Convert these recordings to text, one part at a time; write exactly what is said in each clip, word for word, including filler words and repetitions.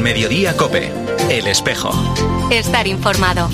En Mediodía COPE, El Espejo. Estar informado.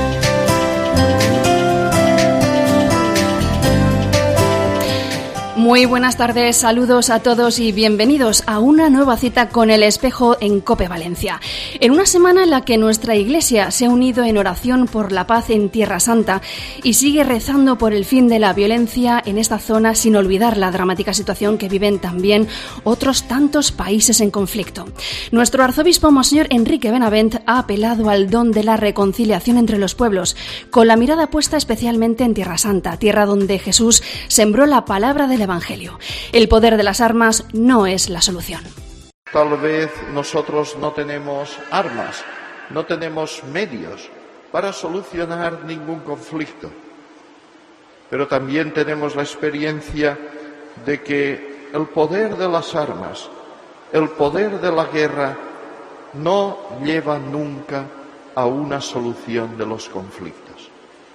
Muy buenas tardes, saludos a todos y bienvenidos a una nueva cita con El Espejo en COPE Valencia. En una semana en la que nuestra Iglesia se ha unido en oración por la paz en Tierra Santa y sigue rezando por el fin de la violencia en esta zona, sin olvidar la dramática situación que viven también otros tantos países en conflicto. Nuestro arzobispo, Monseñor Enrique Benavent, ha apelado al don de la reconciliación entre los pueblos, con la mirada puesta especialmente en Tierra Santa, tierra donde Jesús sembró la palabra del Evangelio. El poder de las armas no es la solución. Tal vez nosotros no tenemos armas, no tenemos medios para solucionar ningún conflicto, pero también tenemos la experiencia de que el poder de las armas, el poder de la guerra, no lleva nunca a una solución de los conflictos.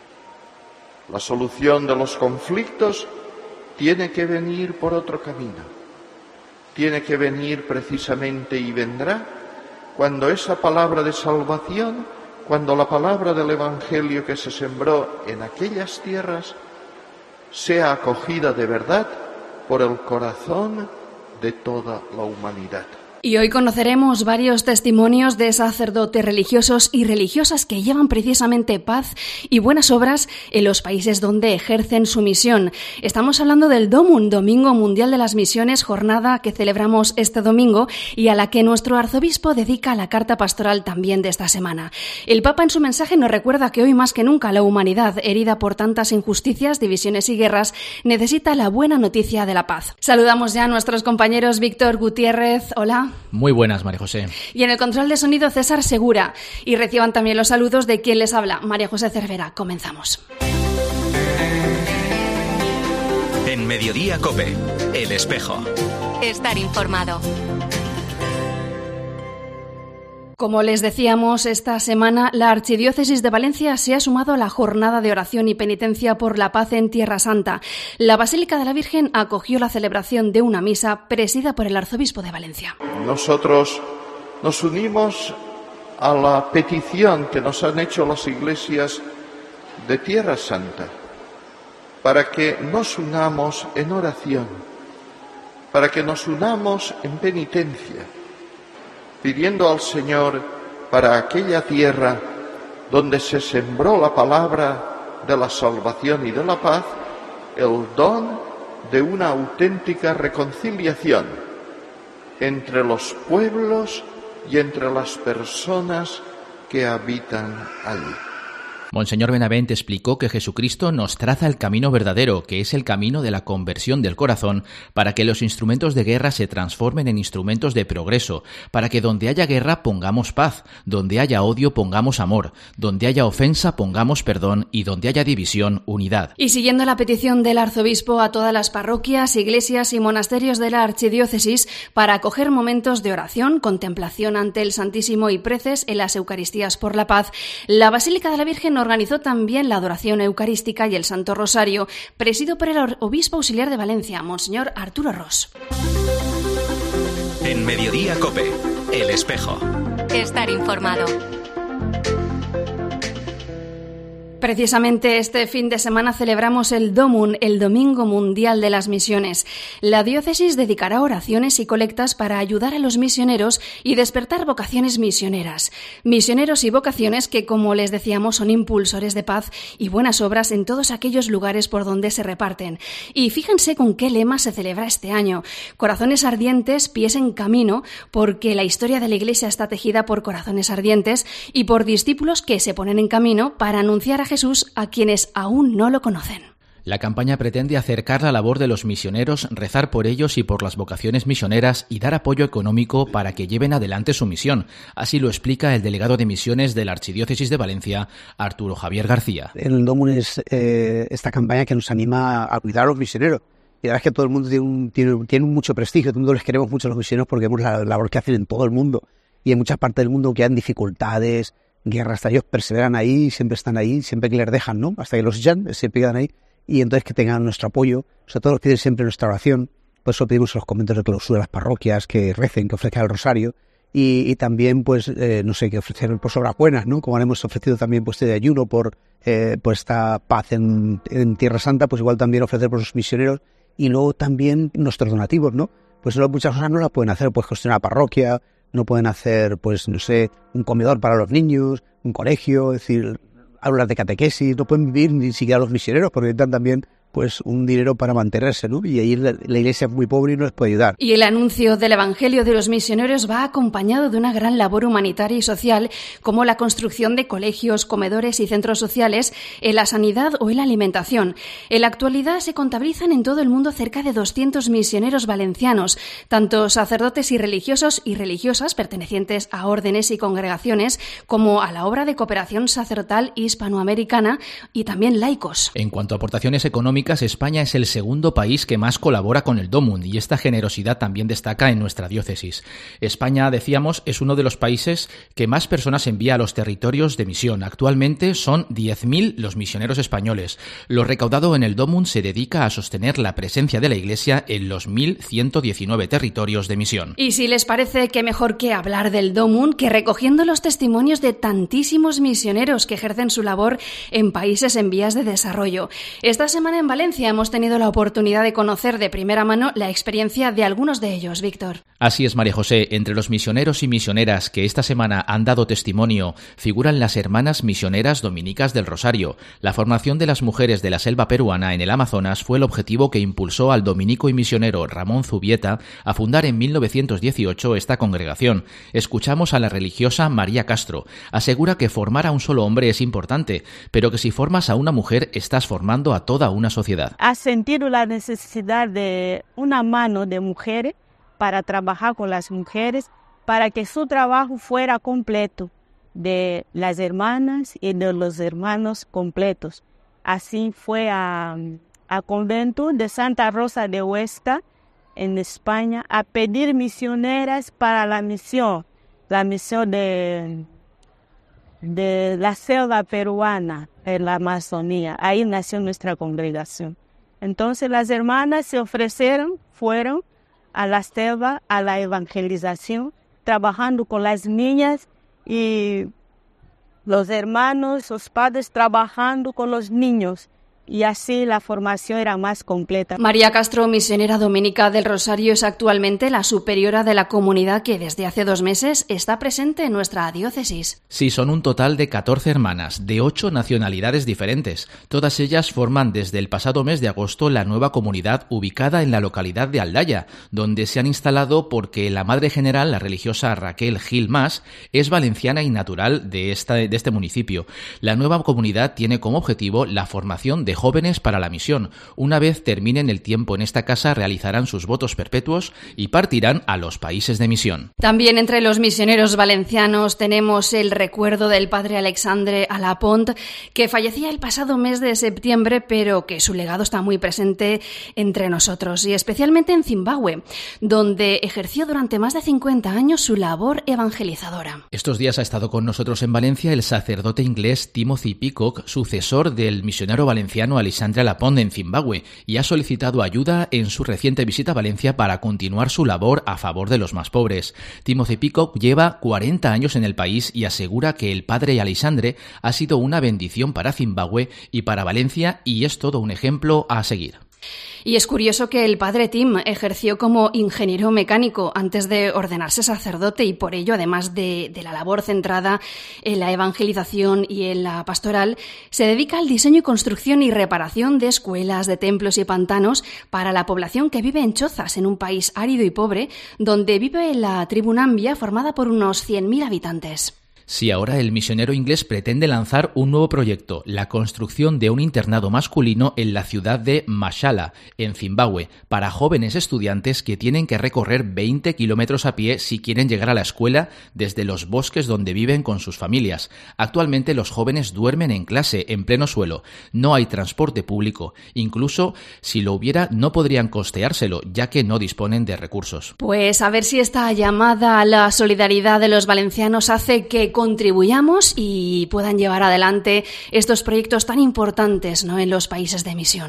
La solución de los conflictos tiene que venir por otro camino, tiene que venir precisamente y vendrá cuando esa palabra de salvación, cuando la palabra del Evangelio que se sembró en aquellas tierras sea acogida de verdad por el corazón de toda la humanidad. Y hoy conoceremos varios testimonios de sacerdotes religiosos y religiosas que llevan precisamente paz y buenas obras en los países donde ejercen su misión. Estamos hablando del DOMUN, Domingo Mundial de las Misiones, jornada que celebramos este domingo y a la que nuestro arzobispo dedica la carta pastoral también de esta semana. El Papa en su mensaje nos recuerda que hoy más que nunca la humanidad, herida por tantas injusticias, divisiones y guerras, necesita la buena noticia de la paz. Saludamos ya a nuestros compañeros Víctor Gutiérrez. Hola. Muy buenas, María José. Y en el control de sonido, César Segura. Y reciban también los saludos de quien les habla, María José Cervera. Comenzamos. En Mediodía COPE, El Espejo. Estar informado. Como les decíamos, esta semana la Archidiócesis de Valencia se ha sumado a la jornada de oración y penitencia por la paz en Tierra Santa. La Basílica de la Virgen acogió la celebración de una misa presidida por el Arzobispo de Valencia. Nosotros nos unimos a la petición que nos han hecho las iglesias de Tierra Santa para que nos unamos en oración, para que nos unamos en penitencia, pidiendo al Señor para aquella tierra donde se sembró la palabra de la salvación y de la paz, el don de una auténtica reconciliación entre los pueblos y entre las personas que habitan allí. Monseñor Benavent explicó que Jesucristo nos traza el camino verdadero, que es el camino de la conversión del corazón, para que los instrumentos de guerra se transformen en instrumentos de progreso, para que donde haya guerra pongamos paz, donde haya odio pongamos amor, donde haya ofensa pongamos perdón y donde haya división, unidad. Y siguiendo la petición del arzobispo a todas las parroquias, iglesias y monasterios de la archidiócesis para acoger momentos de oración, contemplación ante el Santísimo y preces en las Eucaristías por la paz, la Basílica de la Virgen organizó también la adoración eucarística y el Santo Rosario, presidido por el obispo auxiliar de Valencia, Monseñor Arturo Ros. En Mediodía COPE, El Espejo. Estar informado. Precisamente este fin de semana celebramos el DOMUN, el Domingo Mundial de las Misiones. La diócesis dedicará oraciones y colectas para ayudar a los misioneros y despertar vocaciones misioneras. Misioneros y vocaciones que, como les decíamos, son impulsores de paz y buenas obras en todos aquellos lugares por donde se reparten. Y fíjense con qué lema se celebra este año. Corazones ardientes, pies en camino, porque la historia de la Iglesia está tejida por corazones ardientes y por discípulos que se ponen en camino para anunciar a Jesús a quienes aún no lo conocen. La campaña pretende acercar la labor de los misioneros, rezar por ellos y por las vocaciones misioneras y dar apoyo económico para que lleven adelante su misión. Así lo explica el delegado de misiones de la Archidiócesis de Valencia, Arturo Javier García. El DOMUN es eh, esta campaña que nos anima a cuidar a los misioneros. Y la verdad es que todo el mundo tiene, un, tiene, tiene mucho prestigio, todo el mundo les queremos mucho a los misioneros porque vemos la labor que hacen en todo el mundo. Y en muchas partes del mundo que hay dificultades, guerras, hasta ellos perseveran ahí, siempre están ahí, siempre que les dejan, ¿no? Hasta que los echan, se quedan ahí. Y entonces que tengan nuestro apoyo, sobre todo nos piden siempre nuestra oración, por eso pedimos en los conventos de clausura a las parroquias que recen, que ofrezcan el rosario, y, y también, pues, eh, no sé, que ofrecer pues, obras buenas, ¿no? Como hemos ofrecido también pues de ayuno por, eh, por esta paz en, en Tierra Santa, pues igual también ofrecer por los misioneros y luego también nuestros donativos, ¿no? Pues muchas cosas no las pueden hacer, pues gestionar la parroquia, no pueden hacer, pues, no sé, un comedor para los niños, un colegio, es decir, aulas de catequesis, no pueden vivir ni siquiera los misioneros porque necesitan también pues un dinero para mantenerse, ¿no? Y ahí la, la iglesia es muy pobre y no les puede ayudar. Y el anuncio del Evangelio de los misioneros va acompañado de una gran labor humanitaria y social, como la construcción de colegios, comedores y centros sociales, en la sanidad o en la alimentación. En la actualidad se contabilizan en todo el mundo cerca de doscientos misioneros valencianos, tanto sacerdotes y religiosos y religiosas pertenecientes a órdenes y congregaciones, como a la obra de cooperación sacerdotal hispanoamericana y también laicos. En cuanto a aportaciones económicas, España es el segundo país que más colabora con el DOMUN y esta generosidad también destaca en nuestra diócesis. España, decíamos, es uno de los países que más personas envía a los territorios de misión. Actualmente son diez mil los misioneros españoles. Lo recaudado en el DOMUN se dedica a sostener la presencia de la Iglesia en los mil ciento diecinueve territorios de misión. Y si les parece que mejor que hablar del DOMUN, que recogiendo los testimonios de tantísimos misioneros que ejercen su labor en países en vías de desarrollo. Esta semana en Valencia hemos tenido la oportunidad de conocer de primera mano la experiencia de algunos de ellos, Víctor. Así es, María José. Entre los misioneros y misioneras que esta semana han dado testimonio figuran las Hermanas Misioneras Dominicas del Rosario. La formación de las mujeres de la selva peruana en el Amazonas fue el objetivo que impulsó al dominico y misionero Ramón Zubieta a fundar en mil novecientos dieciocho esta congregación. Escuchamos a la religiosa María Castro. Asegura que formar a un solo hombre es importante, pero que si formas a una mujer estás formando a toda una sociedad. Ha sentido la necesidad de una mano de mujeres para trabajar con las mujeres, para que su trabajo fuera completo, de las hermanas y de los hermanos completos. Así fue a, a convento de Santa Rosa de Huesca, en España, a pedir misioneras para la misión, la misión de, de la selva peruana, en la Amazonía. Ahí nació nuestra congregación. Entonces las hermanas se ofrecieron, fueron a la selva, a la evangelización, trabajando con las niñas y los hermanos, los padres trabajando con los niños. Y así la formación era más completa. María Castro, misionera dominica del Rosario, es actualmente la superiora de la comunidad que desde hace dos meses está presente en nuestra diócesis. Sí, son un total de catorce hermanas, de ocho nacionalidades diferentes. Todas ellas forman desde el pasado mes de agosto la nueva comunidad ubicada en la localidad de Aldaya, donde se han instalado porque la madre general, la religiosa Raquel Gil Mas, es valenciana y natural de, esta, de este municipio. La nueva comunidad tiene como objetivo la formación de jóvenes para la misión. Una vez terminen el tiempo en esta casa, realizarán sus votos perpetuos y partirán a los países de misión. También entre los misioneros valencianos tenemos el recuerdo del padre Alexandre Alapont, que fallecía el pasado mes de septiembre, pero que su legado está muy presente entre nosotros, y especialmente en Zimbabue, donde ejerció durante más de cincuenta años su labor evangelizadora. Estos días ha estado con nosotros en Valencia el sacerdote inglés Timothy Peacock, sucesor del misionero valenciano Alexandre Alapont en Zimbabue, y ha solicitado ayuda en su reciente visita a Valencia para continuar su labor a favor de los más pobres. Timothy Peacock lleva cuarenta años en el país y asegura que el padre Alexandre ha sido una bendición para Zimbabue y para Valencia, y es todo un ejemplo a seguir. Y es curioso que el padre Tim ejerció como ingeniero mecánico antes de ordenarse sacerdote, y por ello, además de, de la labor centrada en la evangelización y en la pastoral, se dedica al diseño y construcción y reparación de escuelas, de templos y pantanos para la población que vive en chozas en un país árido y pobre, donde vive la tribu Nambia, formada por unos cien mil habitantes. Sí, ahora el misionero inglés pretende lanzar un nuevo proyecto, la construcción de un internado masculino en la ciudad de Mashala, en Zimbabue, para jóvenes estudiantes que tienen que recorrer veinte kilómetros a pie si quieren llegar a la escuela desde los bosques donde viven con sus familias. Actualmente los jóvenes duermen en clase, en pleno suelo. No hay transporte público. Incluso si lo hubiera, no podrían costeárselo, ya que no disponen de recursos. Pues a ver si esta llamada a la solidaridad de los valencianos hace que contribuyamos y puedan llevar adelante estos proyectos tan importantes, ¿no?, en los países de misión.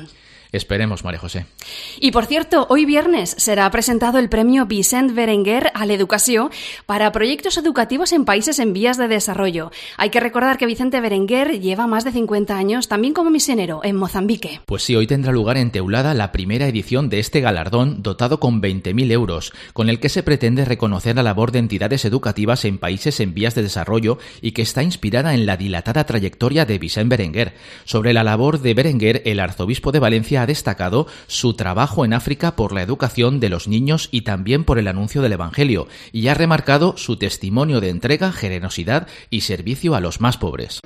Esperemos, María José. Y por cierto, hoy viernes será presentado el premio Vicent Berenguer a l'Educació para proyectos educativos en países en vías de desarrollo. Hay que recordar que Vicente Berenguer lleva más de cincuenta años también como misionero en Mozambique. Pues sí, hoy tendrá lugar en Teulada la primera edición de este galardón dotado con veinte mil euros, con el que se pretende reconocer la labor de entidades educativas en países en vías de desarrollo y que está inspirada en la dilatada trayectoria de Vicent Berenguer. Sobre la labor de Berenguer, el arzobispo de Valencia ha destacado su trabajo en África por la educación de los niños y también por el anuncio del Evangelio, y ha remarcado su testimonio de entrega, generosidad y servicio a los más pobres.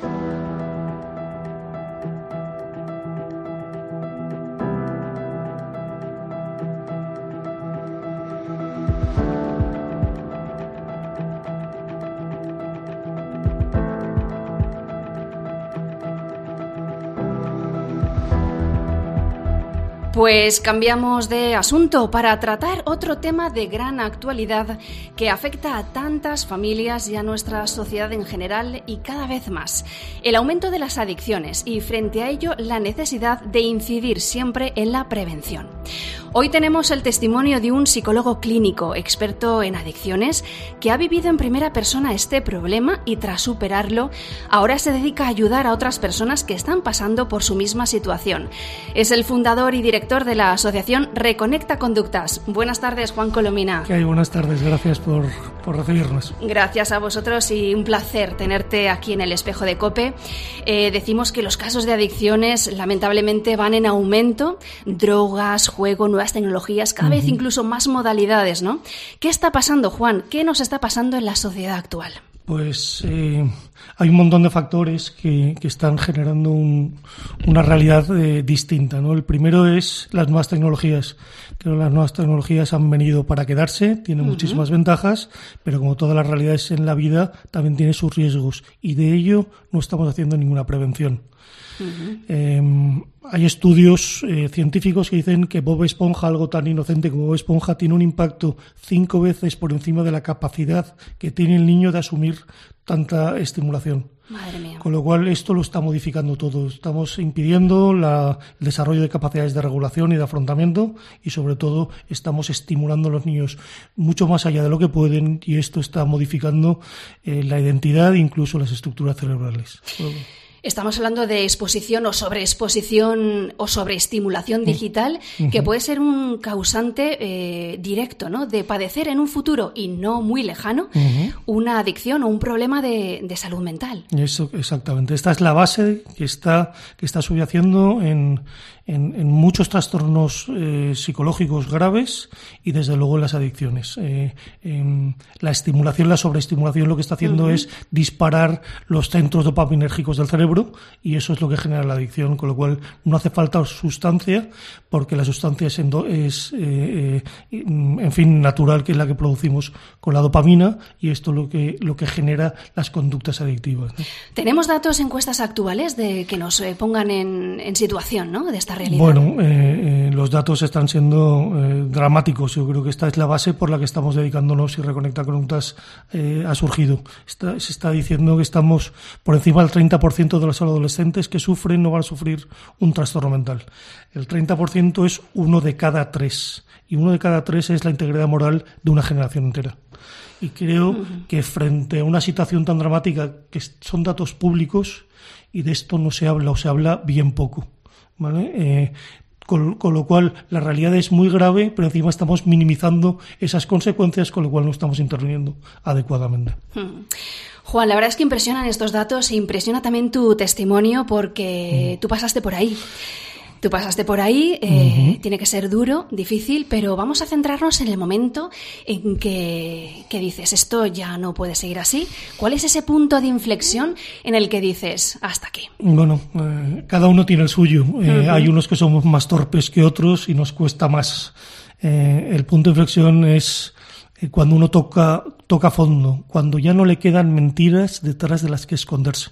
Pues cambiamos de asunto para tratar otro tema de gran actualidad que afecta a tantas familias y a nuestra sociedad en general y cada vez más. El aumento de las adicciones y frente a ello la necesidad de incidir siempre en la prevención. Hoy tenemos el testimonio de un psicólogo clínico experto en adicciones que ha vivido en primera persona este problema y tras superarlo ahora se dedica a ayudar a otras personas que están pasando por su misma situación. Es el fundador y director de la asociación Reconecta Conductas. Buenas tardes, Juan Colomina. ¿Qué hay? Buenas tardes, gracias por, por recibirnos. Gracias a vosotros y un placer tenerte aquí en el Espejo de COPE. Eh, decimos que los casos de adicciones lamentablemente van en aumento, drogas, juego, nuevas tecnologías, cada uh-huh. vez incluso más modalidades, ¿no? ¿Qué está pasando, Juan? ¿Qué nos está pasando en la sociedad actual? Pues eh, hay un montón de factores que, que están generando un, una realidad eh, distinta, ¿no? El primero es las nuevas tecnologías. Creo que las nuevas tecnologías han venido para quedarse, tienen uh-huh. muchísimas ventajas, pero como todas las realidades en la vida, también tiene sus riesgos y de ello no estamos haciendo ninguna prevención. Uh-huh. Eh, hay estudios eh, científicos que dicen que Bob Esponja, algo tan inocente como Bob Esponja, tiene un impacto cinco veces por encima de la capacidad que tiene el niño de asumir tanta estimulación. Madre mía. Con lo cual esto lo está modificando todo. Estamos impidiendo la, el desarrollo de capacidades de regulación y de afrontamiento y sobre todo estamos estimulando a los niños mucho más allá de lo que pueden y esto está modificando eh, la identidad e incluso las estructuras cerebrales. Estamos hablando de exposición o sobreexposición o sobreestimulación digital, uh-huh. que puede ser un causante eh, directo, ¿no?, de padecer en un futuro y no muy lejano uh-huh. una adicción o un problema de, de salud mental. Eso, exactamente. Esta es la base que está, que está subyaciendo en, en, en muchos trastornos eh, psicológicos graves y desde luego en las adicciones. Eh, en la estimulación, la sobreestimulación lo que está haciendo uh-huh. es disparar los centros dopaminérgicos del cerebro y eso es lo que genera la adicción, con lo cual no hace falta sustancia porque la sustancia es, endo, es eh, eh, en fin, natural, que es la que producimos con la dopamina y esto es lo que, lo que genera las conductas adictivas, ¿no? ¿Tenemos datos, encuestas actuales de que nos eh, pongan en, en situación, ¿no?, de esta realidad? Bueno, eh, eh, los datos están siendo eh, dramáticos. Yo creo que esta es la base por la que estamos dedicándonos y Reconecta Conductas eh, ha surgido. Está, se está diciendo que estamos por encima del treinta por ciento de los adolescentes que sufren no van a sufrir un trastorno mental. El treinta por ciento es uno de cada tres y uno de cada tres es la integridad moral de una generación entera. Y creo uh-huh. que frente a una situación tan dramática, que son datos públicos y de esto no se habla o se habla bien poco, ¿vale? Eh, Con, con lo cual la realidad es muy grave, pero encima estamos minimizando esas consecuencias, con lo cual no estamos interviniendo adecuadamente. Hmm. Juan, la verdad es que impresionan estos datos e impresiona también tu testimonio porque hmm. tú pasaste por ahí. Tú pasaste por ahí, eh, uh-huh. tiene que ser duro, difícil, pero vamos a centrarnos en el momento en que, que dices, esto ya no puede seguir así. ¿Cuál es ese punto de inflexión en el que dices, hasta aquí? Bueno, eh, cada uno tiene el suyo. Eh, uh-huh. Hay unos que somos más torpes que otros y nos cuesta más. Eh, el punto de inflexión es eh, cuando uno toca, toca fondo, cuando ya no le quedan mentiras detrás de las que esconderse.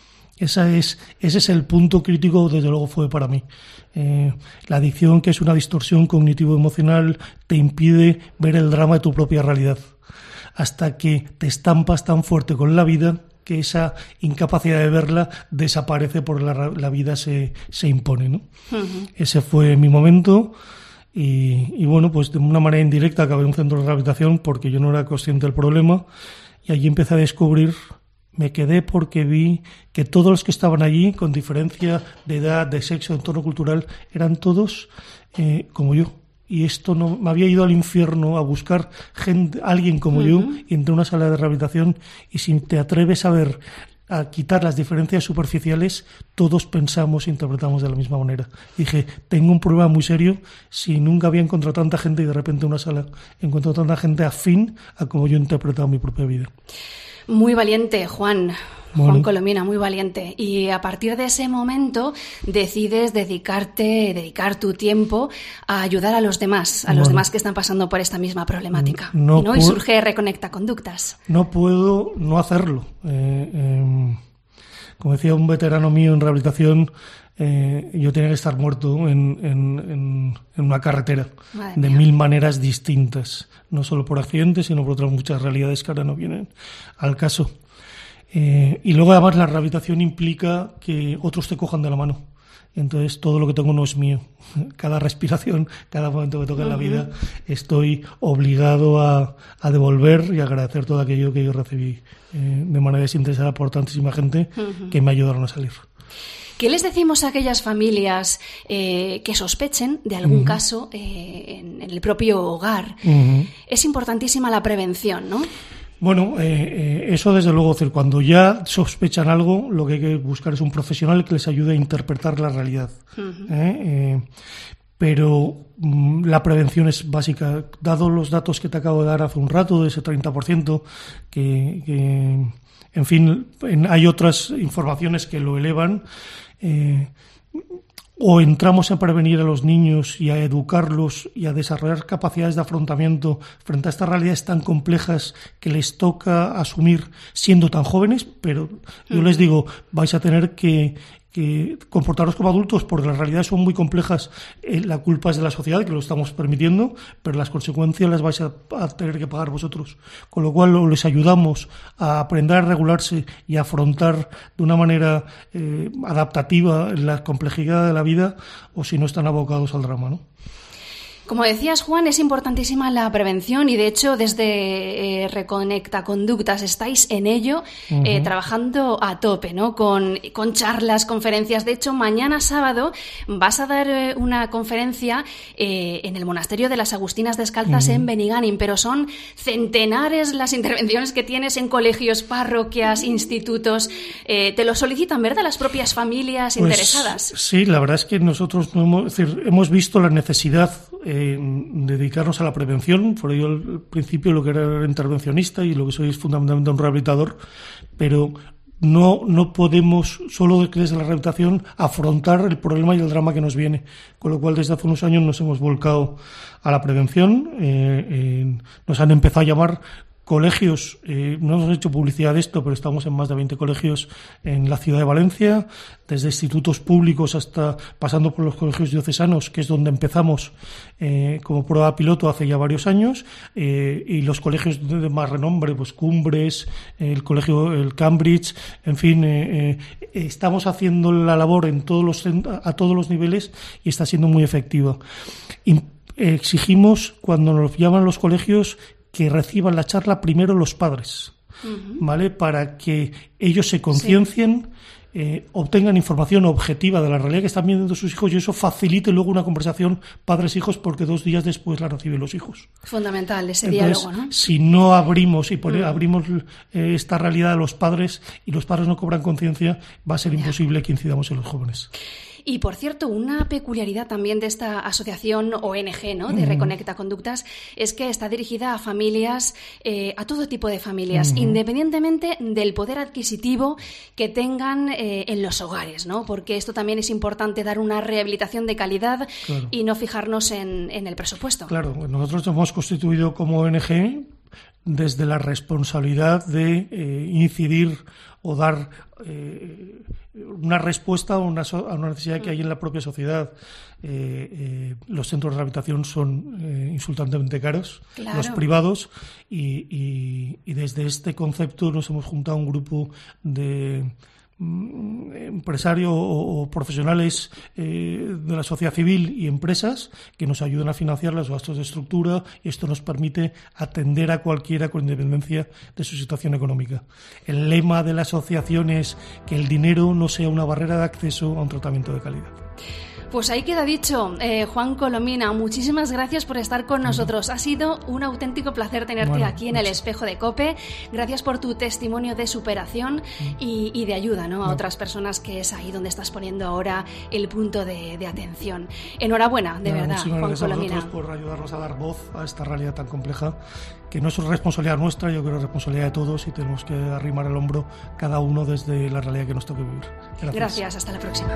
Esa es, ese es el punto crítico, desde luego fue para mí. Eh, la adicción, que es una distorsión cognitivo-emocional, te impide ver el drama de tu propia realidad. Hasta que te estampas tan fuerte con la vida que esa incapacidad de verla desaparece porque la, la vida se, se impone, ¿no? Uh-huh. Ese fue mi momento y, y bueno, pues de una manera indirecta acabé en un centro de rehabilitación porque yo no era consciente del problema y allí empecé a descubrir, me quedé porque vi que todos los que estaban allí, con diferencia de edad, de sexo, de entorno cultural, eran todos eh, como yo. Y esto no me había ido al infierno a buscar gente, alguien como uh-huh. yo, y entré a una sala de rehabilitación y si te atreves a ver, a quitar las diferencias superficiales, todos pensamos e interpretamos de la misma manera. Y dije, tengo un problema muy serio si nunca había encontrado tanta gente y de repente en una sala encuentro tanta gente afín a como yo he interpretado mi propia vida. Muy valiente, Juan. Bueno. Juan Colomina, muy valiente. Y a partir de ese momento decides dedicarte, dedicar tu tiempo a ayudar a los demás, a bueno. los demás que están pasando por esta misma problemática. No ¿no? Y surge Reconecta Conductas. No puedo no hacerlo. Eh, eh, como decía un veterano mío en rehabilitación, eh, yo tenía que estar muerto en, en, en, en una carretera Madre de mía. mil maneras distintas. No solo por accidentes, sino por otras muchas realidades que ahora no vienen al caso. Eh, y luego además la rehabilitación implica que otros te cojan de la mano. Entonces todo lo que tengo no es mío. Cada respiración, cada momento que toca uh-huh. en la vida, estoy obligado a, a devolver y agradecer todo aquello que yo recibí eh, de manera desinteresada por tantísima gente uh-huh. que me ayudaron a salir. ¿Qué les decimos a aquellas familias eh, que sospechen de algún uh-huh. caso eh, en, en el propio hogar? Uh-huh. Es importantísima la prevención, ¿no? Bueno, eh, eh, eso desde luego, decir, cuando ya sospechan algo, lo que hay que buscar es un profesional que les ayude a interpretar la realidad. Uh-huh. ¿eh? Eh, pero mm, la prevención es básica. Dado los datos que te acabo de dar hace un rato, de ese treinta por ciento, que, que en fin, en, hay otras informaciones que lo elevan, eh, o entramos a prevenir a los niños y a educarlos y a desarrollar capacidades de afrontamiento frente a estas realidades tan complejas que les toca asumir siendo tan jóvenes, pero yo les digo, vais a tener que, que comportaros como adultos porque las realidades son muy complejas. Eh, la culpa es de la sociedad, que lo estamos permitiendo, pero las consecuencias las vais a, a tener que pagar vosotros. Con lo cual les ayudamos a aprender a regularse y a afrontar de una manera eh, adaptativa la complejidad de la vida, o si no están abocados al drama, ¿no? Como decías, Juan, es importantísima la prevención y, de hecho, desde eh, Reconecta Conductas estáis en ello, uh-huh. eh, trabajando a tope, ¿no? Con, con charlas, conferencias. De hecho, mañana sábado vas a dar eh, una conferencia eh, en el Monasterio de las Agustinas Descalzas uh-huh. en Benigànim, pero son centenares las intervenciones que tienes en colegios, parroquias, institutos. Eh, te lo solicitan, ¿verdad?, las propias familias pues, interesadas. Sí, la verdad es que nosotros no hemos, es decir, hemos visto la necesidad eh, dedicarnos a la prevención. Por ello al principio lo que era intervencionista y lo que soy es fundamentalmente un rehabilitador, pero no, no podemos solo desde la rehabilitación afrontar el problema y el drama que nos viene, con lo cual desde hace unos años nos hemos volcado a la prevención. eh, eh, nos han empezado a llamar colegios, eh, no hemos hecho publicidad de esto, pero estamos en más de veinte colegios en la ciudad de Valencia, desde institutos públicos hasta pasando por los colegios diocesanos, que es donde empezamos eh, como prueba piloto hace ya varios años, eh, y los colegios de más renombre, pues Cumbres, el colegio, el Cambridge, en fin, eh, eh, estamos haciendo la labor en todos los a todos los niveles y está siendo muy efectiva. Y, eh, exigimos, cuando nos llaman los colegios, que reciban la charla primero los padres, uh-huh. ¿vale? Para que ellos se conciencien, sí. eh, obtengan información objetiva de la realidad que están viendo sus hijos y eso facilite luego una conversación padres-hijos porque dos días después la reciben los hijos. Fundamental ese Entonces, diálogo, ¿no? Si no abrimos y pone, uh-huh. abrimos eh, esta realidad a los padres y los padres no cobran conciencia, va a ser yeah. imposible que incidamos en los jóvenes. Y, por cierto, una peculiaridad también de esta asociación O N G, ¿no?, de Reconecta Conductas, es que está dirigida a familias, eh, a todo tipo de familias, uh-huh. independientemente del poder adquisitivo que tengan eh, en los hogares, ¿no? Porque esto también es importante, dar una rehabilitación de calidad claro. y no fijarnos en, en el presupuesto. Claro, nosotros nos hemos constituido como O N G desde la responsabilidad de eh, incidir o dar eh, una respuesta a una, so- a una necesidad que hay en la propia sociedad. Eh, eh, los centros de rehabilitación son eh, insultantemente caros, Claro. los privados, y, y, y desde este concepto nos hemos juntado un grupo de empresarios o, o profesionales eh, de la sociedad civil y empresas que nos ayudan a financiar los gastos de estructura, y esto nos permite atender a cualquiera con independencia de su situación económica. El lema de la asociación es que el dinero no sea una barrera de acceso a un tratamiento de calidad. Pues ahí queda dicho. Eh, Juan Colomina, muchísimas gracias por estar con nosotros. Ha sido un auténtico placer tenerte Bueno, aquí en el mucho. Espejo de COPE. Gracias por tu testimonio de superación y, y de ayuda, ¿no?, a Bueno. otras personas, que es ahí donde estás poniendo ahora el punto de, de atención. Enhorabuena, de Nada, verdad, muchísimas Juan gracias a Colomina. vosotros por ayudarnos a dar voz a esta realidad tan compleja, que no es responsabilidad nuestra, yo creo que es responsabilidad de todos, y tenemos que arrimar el hombro cada uno desde la realidad que nos toque vivir. Gracias. Gracias, hasta la próxima.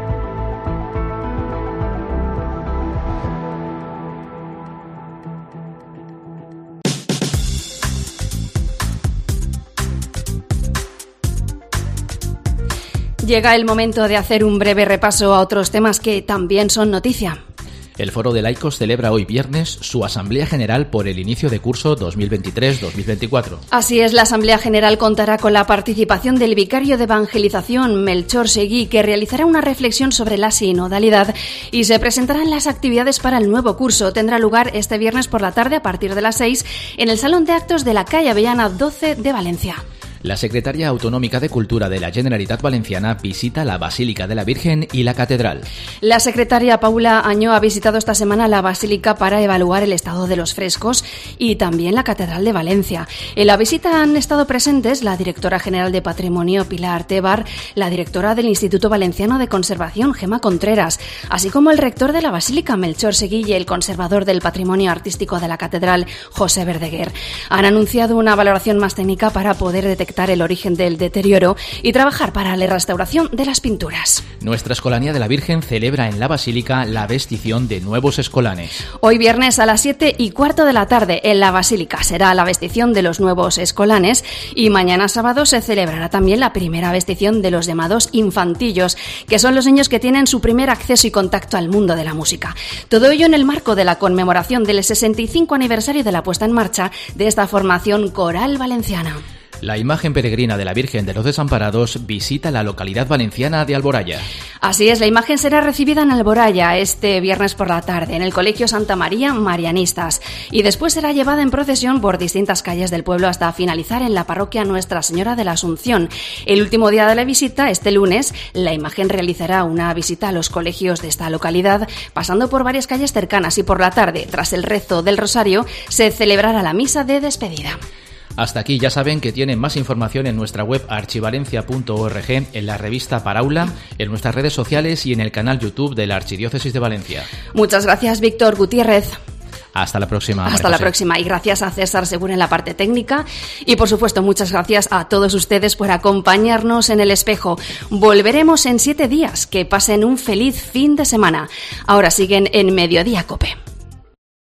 Llega el momento de hacer un breve repaso a otros temas que también son noticia. El Foro de Laicos celebra hoy viernes su Asamblea General por el inicio de curso dos mil veintitrés dos mil veinticuatro. Así es, la Asamblea General contará con la participación del vicario de evangelización, Melchor Seguí, que realizará una reflexión sobre la sinodalidad, y se presentarán las actividades para el nuevo curso. Tendrá lugar este viernes por la tarde a partir de las seis en el Salón de Actos de la calle Avellana doce de Valencia. La Secretaria Autonómica de Cultura de la Generalitat Valenciana visita la Basílica de la Virgen y la Catedral. La secretaria Paula Añó ha visitado esta semana la Basílica para evaluar el estado de los frescos y también la Catedral de Valencia. En la visita han estado presentes la directora general de Patrimonio, Pilar Tebar, la directora del Instituto Valenciano de Conservación, Gemma Contreras, así como el rector de la Basílica, Melchor Seguí, y el conservador del Patrimonio Artístico de la Catedral, José Verdeguer. Han anunciado una valoración más técnica para poder detectar el origen del deterioro y trabajar para la restauración de las pinturas. Nuestra Escolanía de la Virgen celebra en la Basílica la vestición de nuevos escolanes. Hoy viernes a las siete y cuarto de la tarde en la Basílica será la vestición de los nuevos escolanes, y mañana sábado se celebrará también la primera vestición de los llamados infantillos, que son los niños que tienen su primer acceso y contacto al mundo de la música. Todo ello en el marco de la conmemoración del sesenta y cinco aniversario de la puesta en marcha de esta formación coral valenciana. La imagen peregrina de la Virgen de los Desamparados visita la localidad valenciana de Alboraya. Así es, la imagen será recibida en Alboraya este viernes por la tarde en el Colegio Santa María Marianistas, y después será llevada en procesión por distintas calles del pueblo hasta finalizar en la parroquia Nuestra Señora de la Asunción. El último día de la visita, este lunes, la imagen realizará una visita a los colegios de esta localidad, pasando por varias calles cercanas, y por la tarde, tras el rezo del Rosario, se celebrará la misa de despedida. Hasta aquí. Ya saben que tienen más información en nuestra web archivalencia punto org, en la revista Paraula, en nuestras redes sociales y en el canal YouTube de la Archidiócesis de Valencia. Muchas gracias, Víctor Gutiérrez. Hasta la próxima. Hasta María la José. próxima, y gracias a César Segura en la parte técnica, y por supuesto muchas gracias a todos ustedes por acompañarnos en El Espejo. Volveremos en siete días. Que pasen un feliz fin de semana. Ahora siguen en Mediodía COPE.